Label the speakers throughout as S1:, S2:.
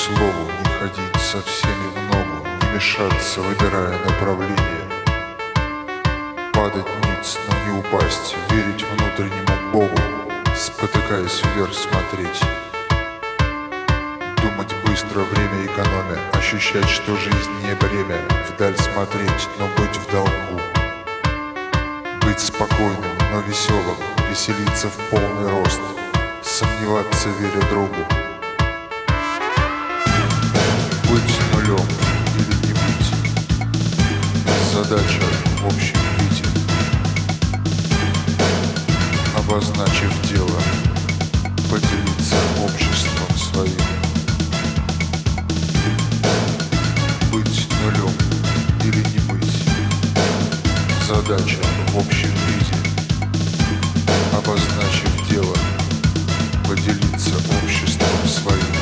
S1: слову, не ходить со всеми в ногу, не мешаться, выбирая направление. Падать ниц, но не упасть, верить внутреннему Богу, спотыкаясь вверх смотреть. Думать быстро, время экономя, ощущать, что жизнь не бремя, вдаль смотреть, но быть в долгу. Быть спокойным, но веселым, веселиться в полный рост, сомневаться, веря другу. Быть нулем или не быть, задача в общем виде. Обозначив дело, поделиться обществом своим. Быть нулем или не быть, задача в общем виде. Обозначив дело, поделиться обществом своим.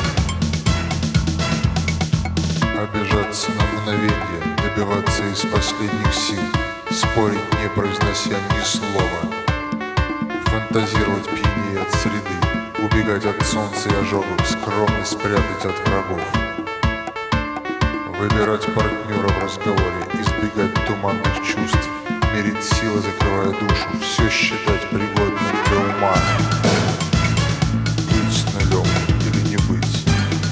S1: Обижаться на мгновение, добиваться из последних сил, спорить, не произнося ни слова, фантазировать пьянее от среды, убегать от солнца и ожогов, скромно спрятать от врагов, выбирать партнера в разговоре, избегать туманных чувств, мерить силы, закрывая душу, все считать пригодным для ума. Быть нулем или не быть,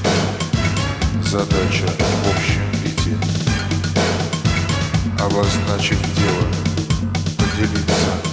S1: задача в общем виде. Обозначив дело, поделиться